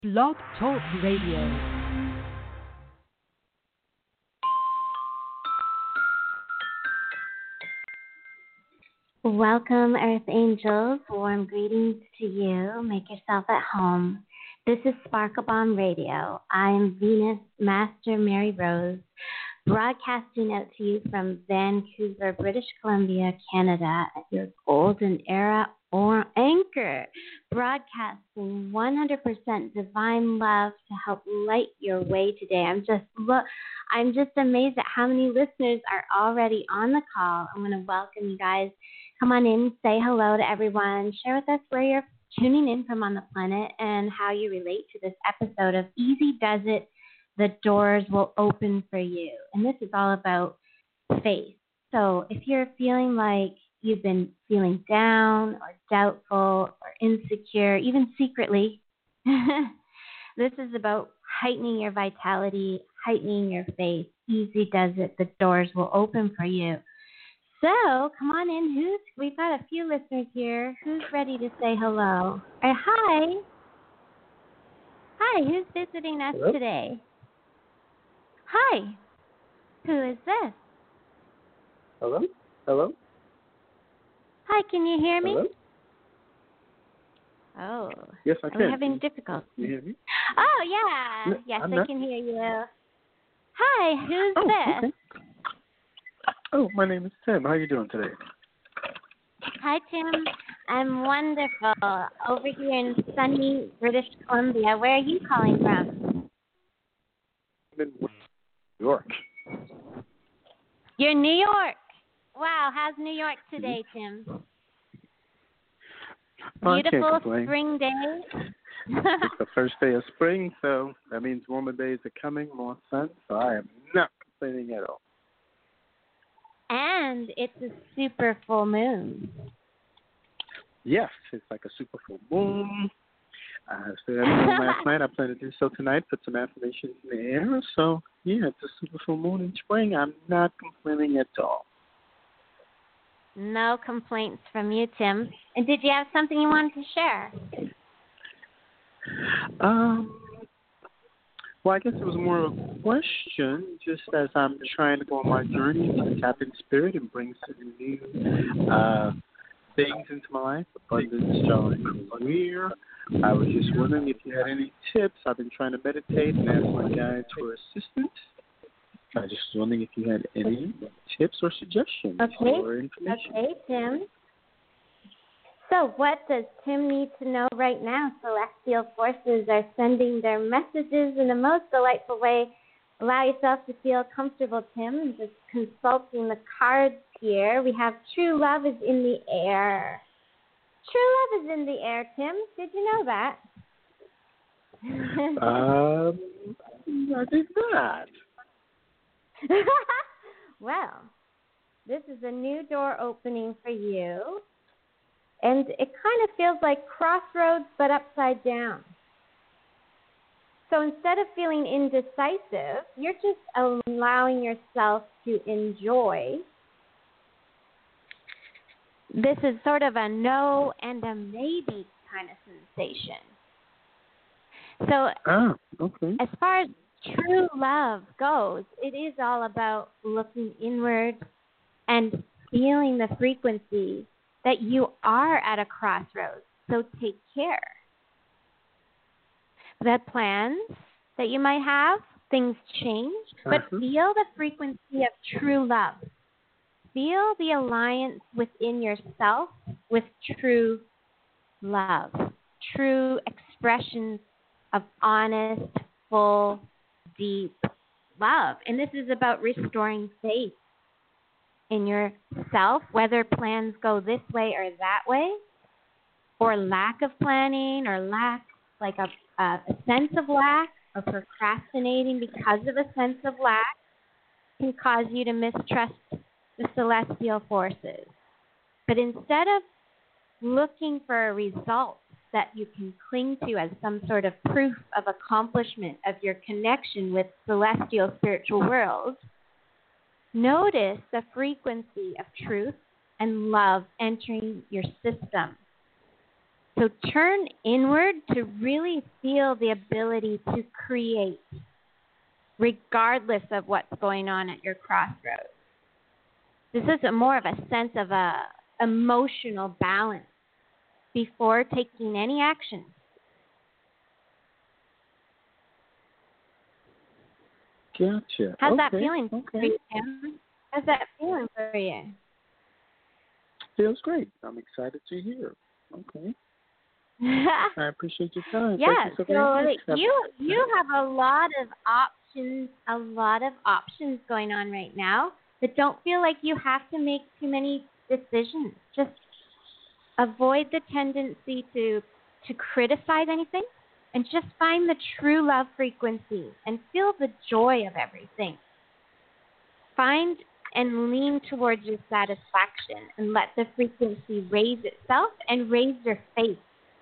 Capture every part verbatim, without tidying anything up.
Blog Talk Radio. Welcome, Earth Angels. Warm greetings to you. Make yourself at home. This is Sparkle Bomb Radio. I am Venus Master Mary Rose, broadcasting out to you from Vancouver, British Columbia, Canada, at your golden era or anchor, broadcasting one hundred percent divine love to help light your way today. I'm just look, I'm just amazed at how many listeners are already on the call. I'm going to welcome you guys. Come on in, say hello to everyone, share with us where you're tuning in from on the planet and how you relate to this episode of Easy Does It, The Doors Will Open for You. And this is all about faith. So if you're feeling like you've been feeling down or doubtful or insecure, even secretly, this is about heightening your vitality, heightening your faith. Easy does it. The doors will open for you. So come on in. Who's? We've got a few listeners here. Who's ready to say hello? Uh, hi. Hi. Who's visiting us Hello? today? Hi. Who is this? Hello? Hello? Hi. Can you hear me? Hello? Oh. Yes, I Are can. we having difficulty? Can you hear me? Oh, yeah. No, yes, I'm I not. can hear you. Hi. Who's Oh, this? okay. Oh, my name is Tim. How are you doing today? Hi, Tim. I'm wonderful. Over here in sunny British Columbia. Where are you calling from? I'm in New York. You're in New York. Wow. How's New York today, Tim? Oh, I can't Beautiful complain. spring day. It's the first day of spring, so that means warmer days are coming, more sun, so I am not complaining at all. And it's a super full moon. Yes, it's like a super full moon. I said everything last night. I plan to do so tonight, put some affirmations in the air. So, yeah, it's a super full moon in spring. I'm not complaining at all. No complaints from you, Tim. And did you have something you wanted to share? Um, well, I guess it was more of a question, just as I'm trying to go on my journey to tap in spirit and bring some new uh, things into my life, abundance, joy, and career. I was just wondering if you had any tips. I've been trying to meditate and ask my guides for assistance. I was just wondering if you had any tips or suggestions Okay. or information. Okay, Tim. So what does Tim need to know right now? Celestial forces are sending their messages in the most delightful way. Allow yourself to feel comfortable, Tim. Just consulting the cards here. We have true love is in the air. True love is in the air, Tim. Did you know that? Um, I did not. Well, this is a new door opening for you. And it kind of feels like crossroads, but upside down. So instead of feeling indecisive, you're just allowing yourself to enjoy. This is sort of a no and a maybe kind of sensation. So Ah, okay. as far as true love goes, it is all about looking inward and feeling the frequency that you are at a crossroads. So take care. The plans that you might have, things change, but Uh-huh. feel the frequency of true love. Feel the alliance within yourself with true love, true expressions of honest, full, deep love. And this is about restoring faith in yourself, whether plans go this way or that way, or lack of planning, or lack, like a, a, a sense of lack, or procrastinating because of a sense of lack, can cause you to mistrust the celestial forces. But instead of looking for a result that you can cling to as some sort of proof of accomplishment of your connection with celestial spiritual worlds, notice the frequency of truth and love entering your system. So turn inward to really feel the ability to create, regardless of what's going on at your crossroads. This is a more of a sense of a emotional balance before taking any action. Gotcha. How's okay. that feeling okay. for you, Tim? How's that feeling for you? Feels great. I'm excited to hear. Okay. I appreciate your time. Yeah, Thank you so, so very much. you you have a lot of options, a lot of options going on right now, but don't feel like you have to make too many decisions. Just avoid the tendency to to criticize anything, and just find the true love frequency and feel the joy of everything. Find and lean towards your satisfaction and let the frequency raise itself and raise your faith.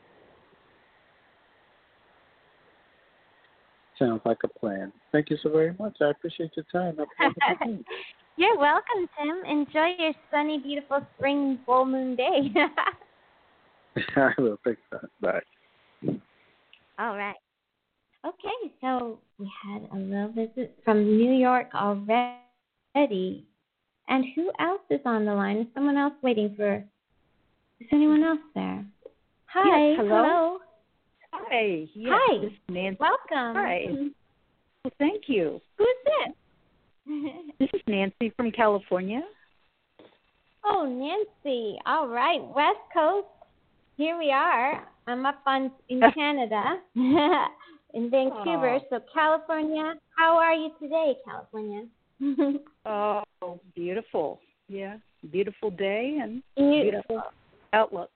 Sounds like a plan. Thank you so very much. I appreciate your time. Have a wonderful day. You're welcome, Tim. Enjoy your sunny, beautiful spring full moon day. I will. Thanks. Bye. All right. Okay, so we had a little visit from New York already. And who else is on the line? Is someone else waiting for? Is anyone else there? Hi. Yes, hello. hello. Hi. Yes, Hi. This is Nancy. Welcome. Hi. Well, thank you. Who's this? This is Nancy from California. Oh, Nancy. All right. West Coast. Here we are. I'm up on in Canada, in Vancouver. Oh. So California. How are you today, California? Oh, beautiful. Yeah, beautiful day and Beautiful. beautiful outlook.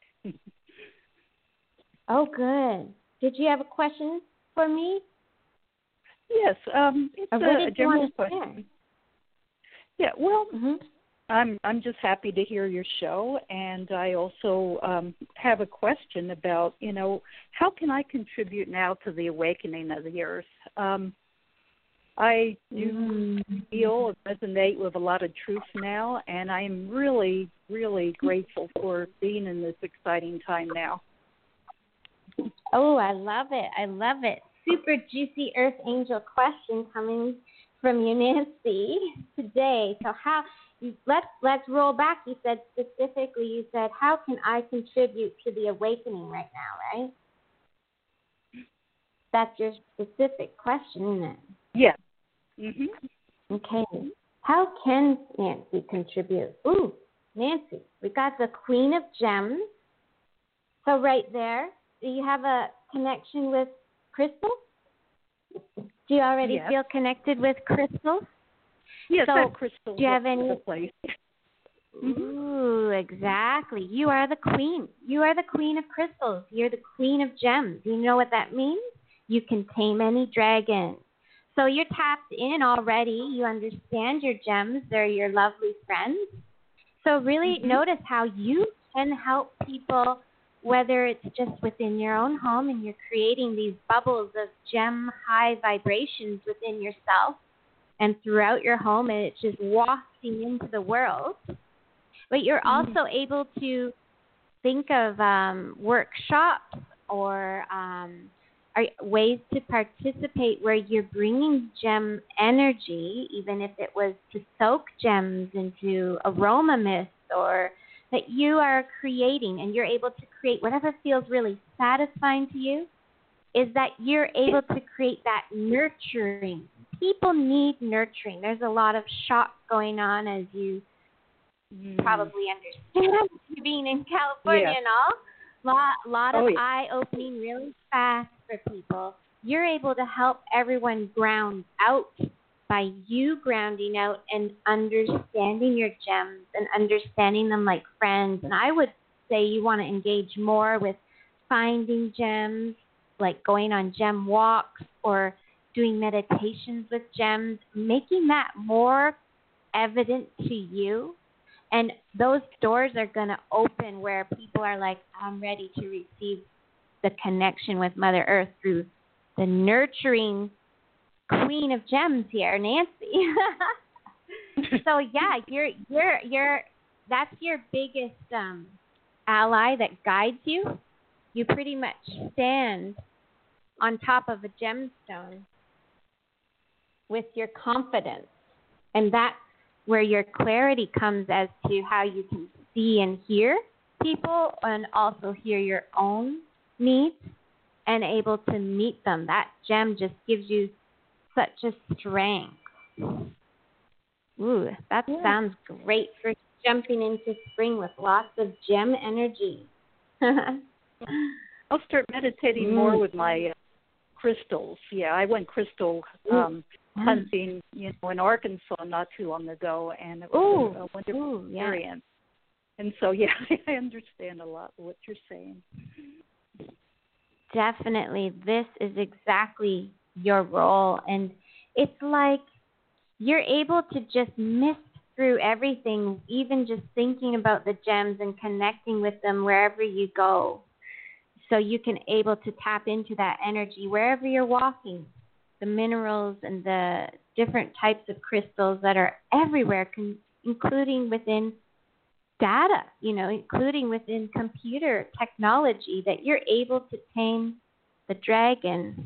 Oh, good. Did you have a question for me? Yes, um, it's Or what a, did a you general want to question. share? Yeah, well, Mm-hmm. I'm I'm just happy to hear your show, and I also um, have a question about, you know, how can I contribute now to the awakening of the earth? Um, I do Mm-hmm. feel and resonate with a lot of truth now, and I am really, really grateful for being in this exciting time now. Oh, I love it. I love it. Super juicy Earth Angel question coming from you, Nancy, today. So how let's let's roll back. You said specifically, you said, how can I contribute to the awakening right now, right? That's your specific question, isn't it? Yeah. Mhm. Okay. How can Nancy contribute? Ooh, Nancy, we got the Queen of Gems. So right there, do you have a connection with crystals? Do you already Yes. feel connected with crystals? Yes, So, that crystal. do you have any? The place. Ooh, exactly. You are the queen. You are the queen of crystals. You're the queen of gems. You know what that means? You can tame any dragon. So you're tapped in already. You understand your gems. They're your lovely friends. So really Mm-hmm. notice how you can help people, whether it's just within your own home and you're creating these bubbles of gem high vibrations within yourself and throughout your home, and it's just wafting into the world. But you're Mm-hmm. also able to think of um, workshops or um, are ways to participate where you're bringing gem energy, even if it was to soak gems into aroma mist, or that you are creating, and you're able to create whatever feels really satisfying to you, is that you're able to create that nurturing. People need nurturing. There's a lot of shock going on, as you Mm. probably understand, being in California Yeah. and all. Lot, lot of Oh, yeah. eye-opening really fast for people. You're able to help everyone ground out by you grounding out and understanding your gems and understanding them like friends. And I would say you want to engage more with finding gems, like going on gem walks or doing meditations with gems, making that more evident to you. And those doors are going to open where people are like, I'm ready to receive the connection with Mother Earth through the nurturing Queen of Gems here, Nancy. So yeah, you're you're you're that's your biggest um, ally that guides you. you pretty much stand on top of a gemstone with your confidence. And that's where your clarity comes as to how you can see and hear people and also hear your own needs and able to meet them. That gem just gives you such a strength. Ooh, that yeah. sounds great for jumping into spring with lots of gem energy. I'll start meditating mm. more with my uh, crystals. Yeah, I went crystal um, mm. hunting, you know, in Arkansas not too long ago, and it was Ooh. a wonderful Ooh, experience. Yeah. And so, yeah, I understand a lot of what you're saying. Definitely, this is exactly your role, and it's like you're able to just mist through everything, even just thinking about the gems and connecting with them wherever you go. So you can able to tap into that energy wherever you're walking. The minerals and the different types of crystals that are everywhere, con- including within data, you know, including within computer technology, that you're able to tame the dragon.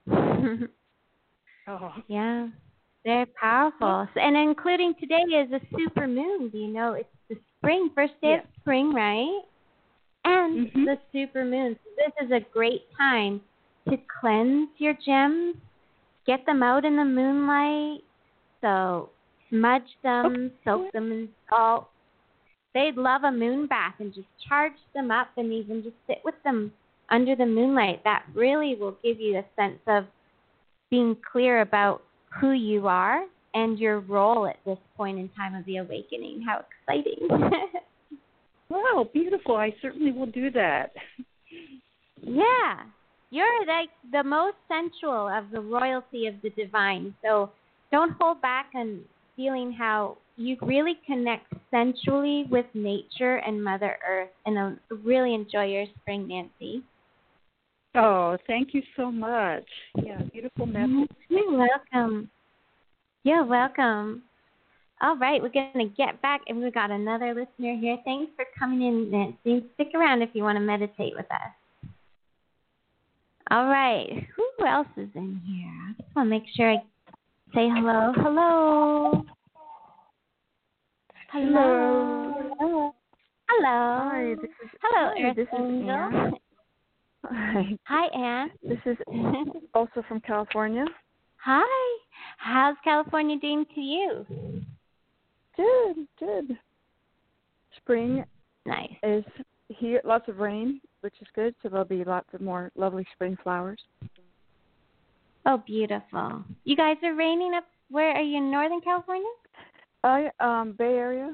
Oh. Yeah, they're powerful. So, and including today is a super moon. Do you know it's the spring, first day yeah. of spring, right? And mm-hmm. the super moon. So this is a great time to cleanse your gems, get them out in the moonlight. So smudge them, soak them in salt. They'd love a moon bath and just charge them up and even just sit with them under the moonlight. That really will give you a sense of being clear about who you are and your role at this point in time of the awakening. How exciting. Wow, beautiful. I certainly will do that. Yeah. You're like the most sensual of the royalty of the divine. So don't hold back on feeling how you really connect sensually with nature and Mother Earth. And I really enjoy your spring, Nancy. Oh, thank you so much. Yeah, beautiful message. You're welcome. You're welcome. All right, we're going to get back, and we've got another listener here. Thanks for coming in, Nancy. Stick around if you want to meditate with us. All right, who else is in here? I just want to make sure I say hello. Hello. Hello. Hello. Hello. Hi, this is, hello, hi, Earth this Angel. Is Anne. Hi. Hi, Anne. This is also from California. Hi. How's California doing to you? Good, good. Spring nice. is here. Lots of rain, which is good. So there'll be lots of more lovely spring flowers. Oh, beautiful. You guys are raining up. Where are you in Northern California? I um Bay Area.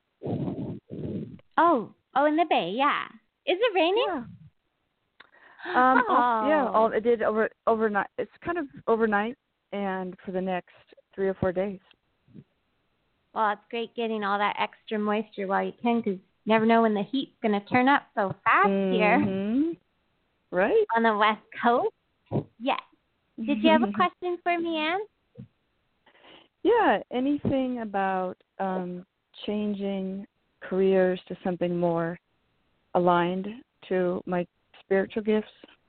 Oh, oh, in the Bay, yeah. Is it raining? Yeah. Um, oh. all, yeah, all it did over overnight. It's kind of overnight, and for the next three or four days. Well, it's great getting all that extra moisture while you can, because you never know when the heat's going to turn up so fast mm-hmm. here. Right. On the West Coast. Yes. Did you have a question for me, Anne? Yeah. Anything about um, changing careers to something more aligned to my spiritual gifts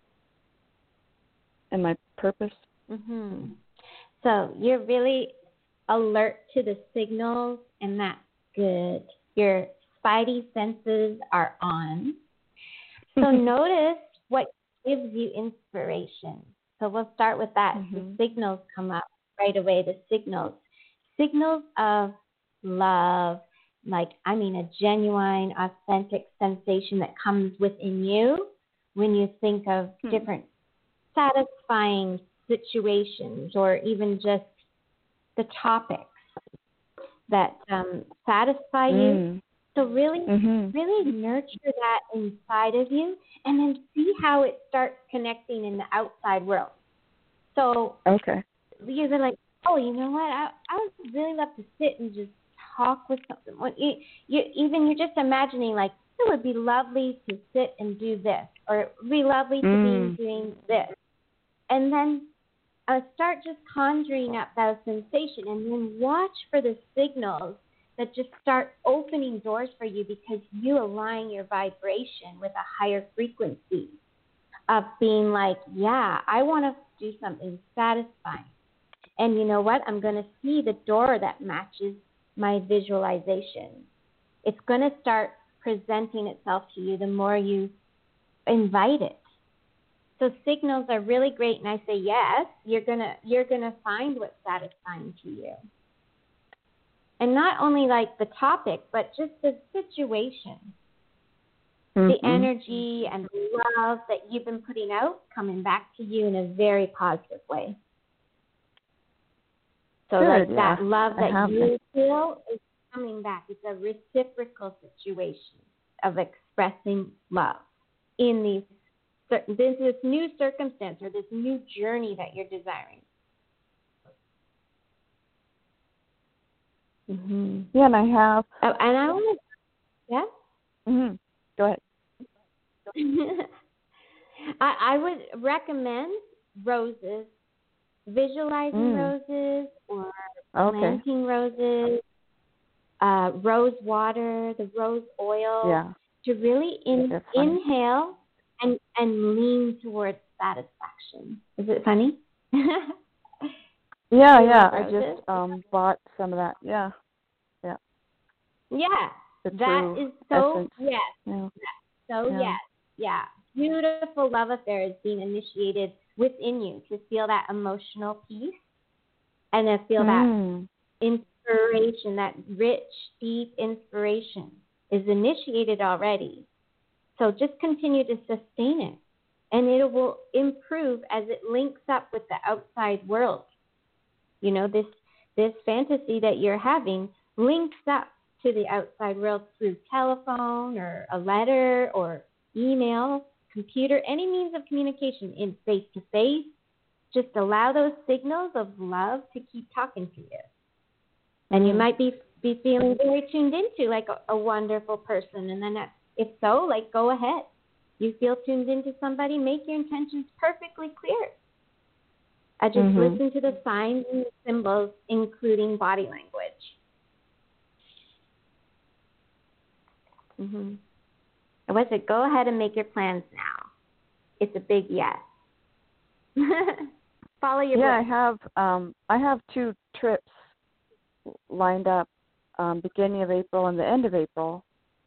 and my purpose? Mm-hmm. So you're really alert to the signals, and that's good. Your spidey senses are on. So notice what gives you inspiration. So we'll start with that. Mm-hmm. The signals come up right away, the signals. Signals of love, like, I mean, a genuine, authentic sensation that comes within you when you think of hmm. different satisfying situations, or even just the topics that um, satisfy mm. you. So really, mm-hmm. really nurture that inside of you, and then see how it starts connecting in the outside world. So okay. you're like, oh, you know what? I I would really love to sit and just talk with someone. You, you, even you're just imagining, like, it would be lovely to sit and do this, or it would be lovely to mm. be doing this. And then uh, start just conjuring up that sensation, and then watch for the signals that just start opening doors for you because you align your vibration with a higher frequency. of being like, yeah, I want to do something satisfying. And you know what? I'm going to see the door that matches my visualization. It's going to start presenting itself to you the more you invite it. So signals are really great, and I say yes, you're gonna you're gonna find what's satisfying to you. And not only like the topic, but just the situation, mm-hmm. the energy and the love that you've been putting out coming back to you in a very positive way. So Good, like yeah. that love that you been. feel is coming back. It's a reciprocal situation of expressing love in these this this new circumstance or this new journey that you're desiring. Mm-hmm. Yeah, and I have. Oh, and I want to, yeah? Mm-hmm. Go ahead. I, I would recommend roses, visualizing mm. roses or okay. planting roses, uh, rose water, the rose oil, yeah. to really in, inhale and, and lean towards satisfaction. Is it funny? yeah, yeah. I just um bought some of that. Yeah. Yeah. Yeah. The that is so, essence. yes. Yeah. So, yeah. yes. Yeah. Beautiful love affair is being initiated within you to feel that emotional peace and to feel mm. that inspiration, that rich, deep inspiration is initiated already. So just continue to sustain it, and it will improve as it links up with the outside world. You know, this this fantasy that you're having links up to the outside world through telephone or a letter or email, computer, any means of communication in face-to-face. Just allow those signals of love to keep talking to you. And mm. you might be, be feeling very tuned into like a, a wonderful person, and then that, if so, like, go ahead. You feel tuned into somebody, make your intentions perfectly clear. I just mm-hmm. listen to the signs and the symbols, including body language. Mm-hmm. And what's it? Go ahead and make your plans now. It's a big yes. Follow your Yeah, bliss. I have um, I have two trips lined up, um, beginning of April and the end of April,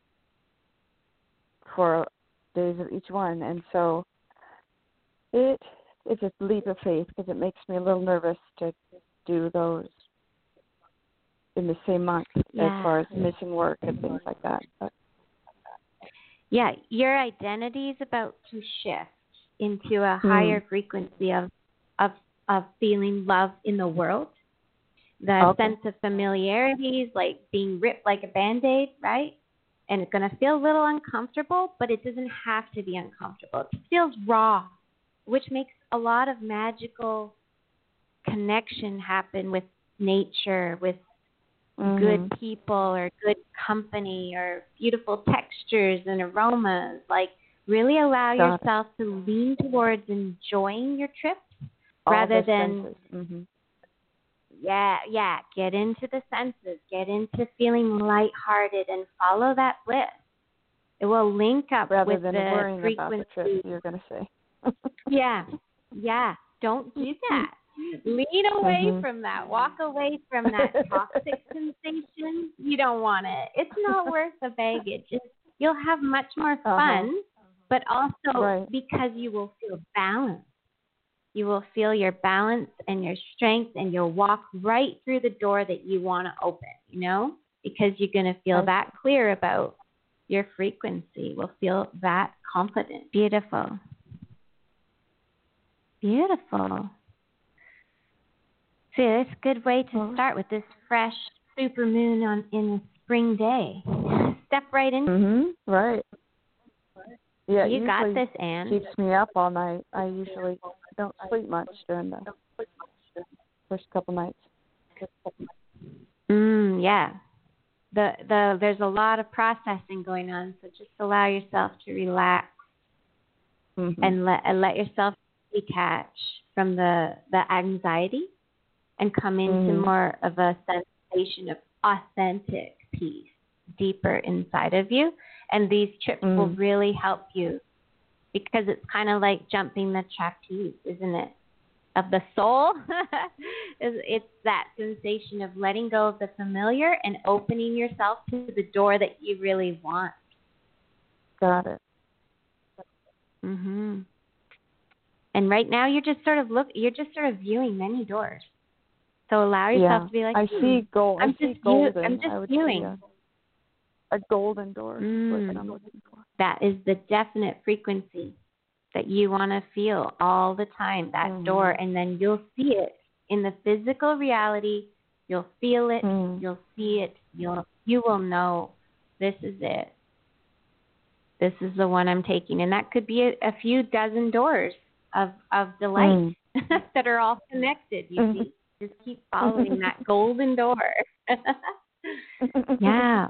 for days of each one, and so it is a leap of faith because it makes me a little nervous to do those in the same month yeah. as far as missing work and things like that. But, yeah, your identity is about to shift into a hmm. higher frequency of of of feeling love in the world. The okay. sense of familiarity is like being ripped like a Band-Aid, right? And it's going to feel a little uncomfortable, but it doesn't have to be uncomfortable. It feels raw, which makes a lot of magical connection happen with nature, with mm-hmm. good people or good company or beautiful textures and aromas. Like, really allow Got yourself it. to lean towards enjoying your trip All rather the than... Mm-hmm. Yeah, yeah, get into the senses, get into feeling lighthearted and follow that bliss. It will link up Rather with than the worrying frequency. about the trip, you're going to say. yeah, yeah, don't do that. Lean away mm-hmm. from that. Walk away from that toxic sensation. You don't want it. It's not worth the baggage. It's, you'll have much more fun, uh-huh. but also right. because you will feel balanced. You will feel your balance and your strength, and you'll walk right through the door that you want to open, you know, because you're going to feel that clear about your frequency. We'll feel that confident. Beautiful. Beautiful. See, that's a good way to start with this fresh super moon on in a spring day. Step right into mm-hmm. Right. Yeah, you got this, Anne. Keeps me up all night. I usually don't sleep much during the first couple nights. Mm, yeah. The the there's a lot of processing going on, so just allow yourself to relax mm-hmm. and let and let yourself detach from the the anxiety and come into mm-hmm. more of a sensation of authentic peace deeper inside of you. And these trips mm. will really help you because it's kind of like jumping the trapeze, isn't it? Of the soul. It's that sensation of letting go of the familiar and opening yourself to the door that you really want. Got it. Mhm. And right now you're just sort of look you're just sort of viewing many doors. So allow yourself yeah. to be like, I hmm, see gold. I'm I see just golden. view- I'm just I would viewing. see a, a golden door. Mm. Is what I'm looking for. That is the definite frequency that you want to feel all the time, that mm-hmm. door, and then you'll see it in the physical reality. You'll feel it, mm. you'll see it, you'll you will know this is it. This is the one I'm taking. And that could be a, a few dozen doors of, of delight mm. that are all connected, you mm. see. Just keep following that golden door. Yeah.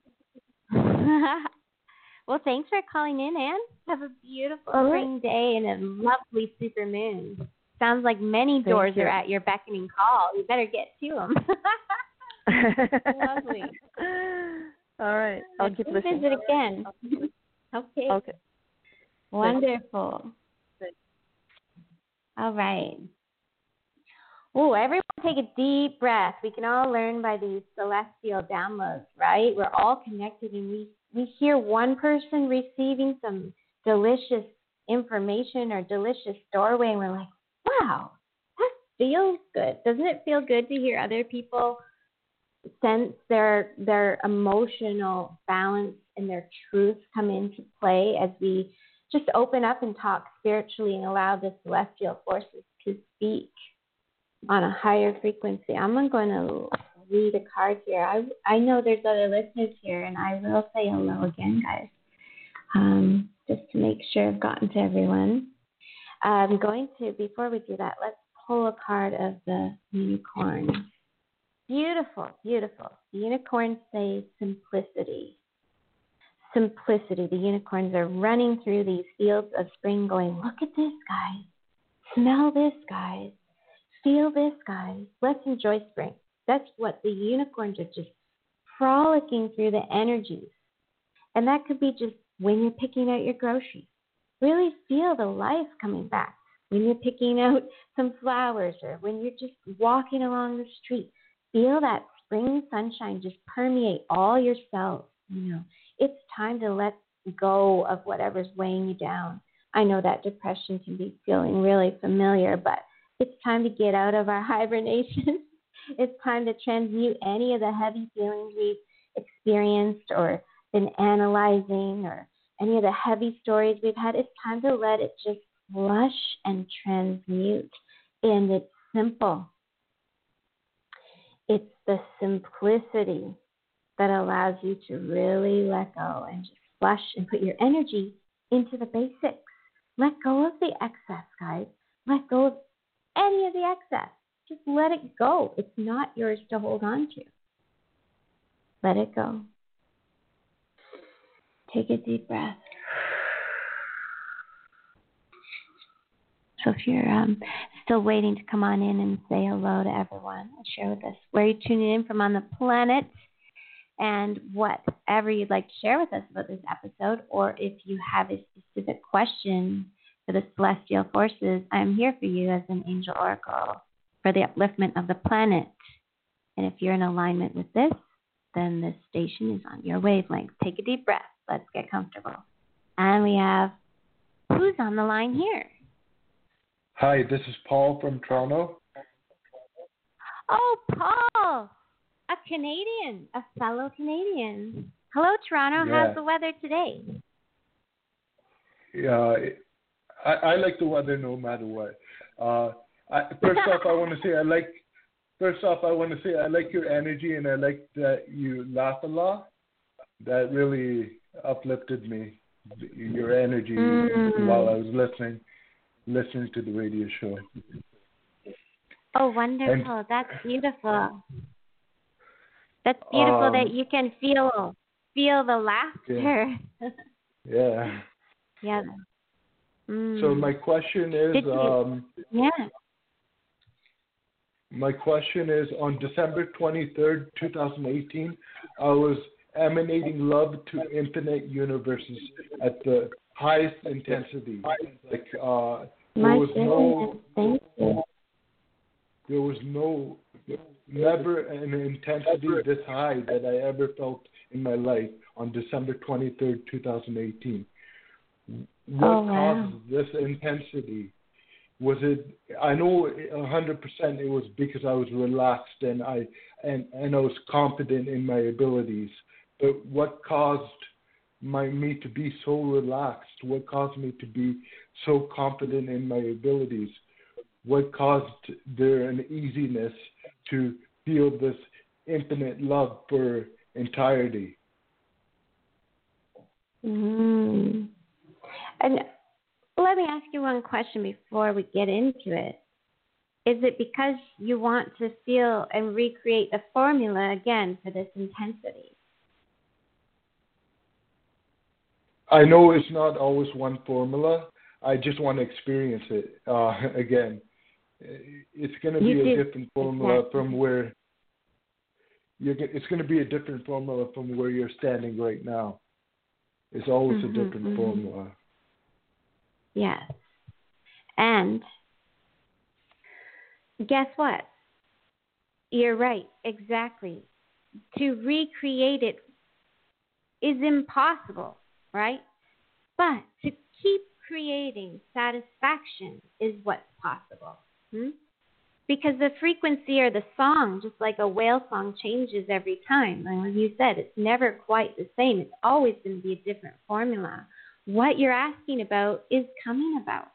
Well, thanks for calling in, Anne. Have a beautiful All spring right. day and a lovely super moon. Sounds like many Thank doors you. Are at your beckoning call. You better get to them. Lovely. All right. I'll keep listening. Visit again. Okay. Okay. Wonderful. All right. Oh, everyone take a deep breath. We can all learn by these celestial downloads, right? We're all connected, and we, we hear one person receiving some delicious information or delicious doorway, and we're like, wow, that feels good. Doesn't it feel good to hear other people sense their their emotional balance and their truth come into play as we just open up and talk spiritually and allow the celestial forces to speak on a higher frequency? I'm going to read a card here. I I know there's other listeners here, and I will say hello again, guys, um, just to make sure I've gotten to everyone. I'm going to, before we do that, let's pull a card of the unicorn. Beautiful, beautiful. The unicorns say simplicity. Simplicity. The unicorns are running through these fields of spring going, look at this, guys. Smell this, guys. Feel this, guys. Let's enjoy spring. That's what the unicorns are just frolicking through the energies. And that could be just when you're picking out your groceries. Really feel the life coming back. When you're picking out some flowers or when you're just walking along the street, feel that spring sunshine just permeate all your cells. You know, it's time to let go of whatever's weighing you down. I know that depression can be feeling really familiar, but it's time to get out of our hibernation. It's time to transmute any of the heavy feelings we've experienced or been analyzing or any of the heavy stories we've had. It's time to let it just flush and transmute. And it's simple. It's the simplicity that allows you to really let go and just flush and put your energy into the basics. Let go of the excess, guys. Let go of any of the excess. Just let it go. It's not yours to hold on to. Let it go. Take a deep breath. So if you're um, still waiting to come on in and say hello to everyone, share with us where you're tuning in from on the planet and whatever you'd like to share with us about this episode, or if you have a specific question for the celestial forces, I'm here for you as an angel oracle for the upliftment of the planet. And if you're in alignment with this, then this station is on your wavelength. Take a deep breath. Let's get comfortable. And we have, who's on the line here? Hi, this is Paul from Toronto. Oh, Paul, a Canadian, a fellow Canadian. Hello, Toronto. Yeah. How's the weather today? Yeah, I, I like the weather no matter what. Uh, I, first off, I want to say I like. First off, I want to say I like your energy, and I like that you laugh a lot. That really uplifted me. Your energy mm. while I was listening. listening to the radio show. Oh, wonderful. And, that's beautiful. That's beautiful um, that you can feel feel the laughter. Yeah. Yeah. yeah. Mm. So my question is, Did you, um, yeah. My question is, on December twenty-third, twenty eighteen, I was emanating love to infinite universes at the highest intensity. Like uh, there My was no, goodness, thank you. there was no, never an intensity this high that I ever felt in my life on December twenty-third, twenty eighteen. What Oh, wow. caused this intensity? Was it? I know a hundred percent. It was because I was relaxed and I and and I was confident in my abilities. But what caused my me to be so relaxed? What caused me to be so confident in my abilities? What caused there an easiness to feel this infinite love for entirety? Mm. And let me ask you one question before we get into it. Is it because you want to feel and recreate the formula again for this intensity? I know it's not always one formula. I just want to experience it uh, again. It's going to be You a do. different formula Exactly. from where you're. It's going to be a different formula from where you're standing right now. It's always Mm-hmm, a different mm-hmm. formula. Yes. And guess what? You're right. Exactly. To recreate it is impossible, right? But to keep creating satisfaction is what's possible. Hmm? Because the frequency or the song, just like a whale song, changes every time. And as you said, it's never quite the same. It's always going to be a different formula. What you're asking about is coming about.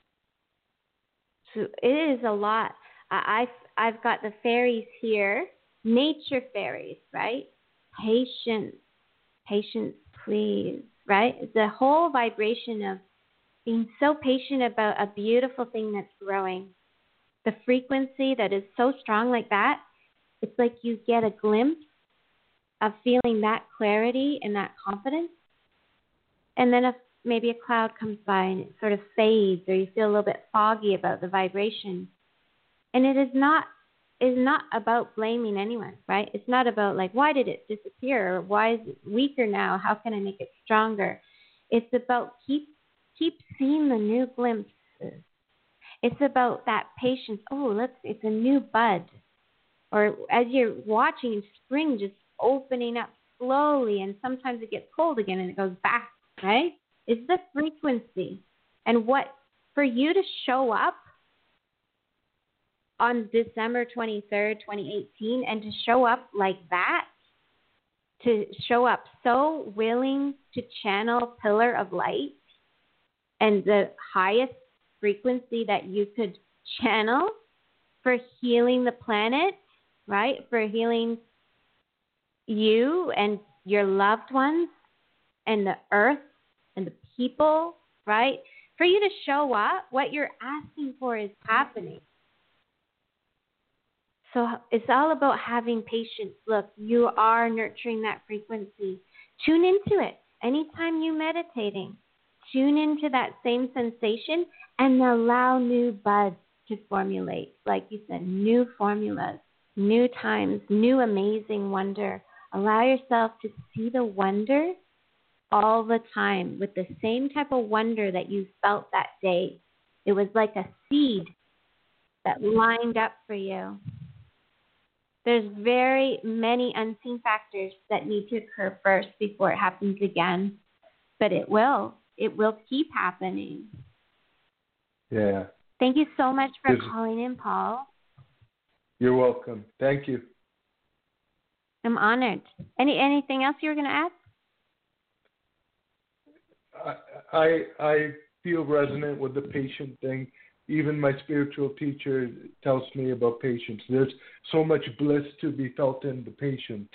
So it is a lot. I, I've, I've got the fairies here, nature fairies, right? Patience, patience, please, right? It's a whole vibration of being so patient about a beautiful thing that's growing. The frequency that is so strong like that, it's like you get a glimpse of feeling that clarity and that confidence. And then if maybe a cloud comes by and it sort of fades, or you feel a little bit foggy about the vibration. And it is not is not about blaming anyone, right? It's not about like, why did it disappear? Or why is it weaker now? How can I make it stronger? It's about keep keep seeing the new glimpses. It's about that patience. Oh, let's it's a new bud. Or as you're watching spring just opening up slowly, and sometimes it gets cold again and it goes back, right? It's the frequency. And what, for you to show up on December twenty-third, twenty eighteen, and to show up like that, to show up so willing to channel Pillar of Light and the highest frequency that you could channel for healing the planet, right? For healing you and your loved ones and the earth and the people, right? For you to show up, what you're asking for is happening. So it's all about having patience. Look, you are nurturing that frequency. Tune into it. Anytime you're meditating, tune into that same sensation and allow new buds to formulate. Like you said, new formulas, new times, new amazing wonder. Allow yourself to see the wonder all the time with the same type of wonder that you felt that day. It was like a seed that lined up for you. There's very many unseen factors that need to occur first before it happens again. But it will. It will keep happening. Yeah. Thank you so much for Yes. calling in, Paul. You're welcome. Thank you. I'm honored. Any anything else you were going to add? I, I I feel resonant with the patient thing. Even my spiritual teacher tells me about patience. There's so much bliss to be felt in the patience.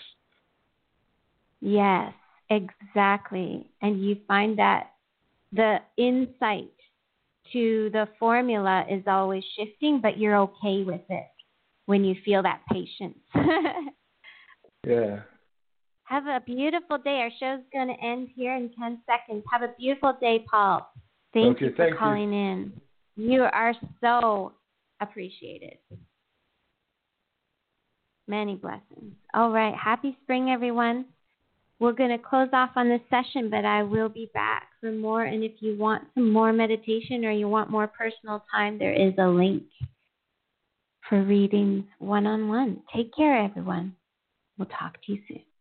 Yes, exactly. And you find that the insight to the formula is always shifting, but you're okay with it when you feel that patience. Yeah. Have a beautiful day. Our show's going to end here in ten seconds. Have a beautiful day, Paul. Thank Okay, you for thank calling you. in. You are so appreciated. Many blessings. All right. Happy spring, everyone. we're going to close off on this session, but I will be back for more. And if you want some more meditation or you want more personal time, there is a link for readings one-on-one. Take care, everyone. We'll talk to you soon.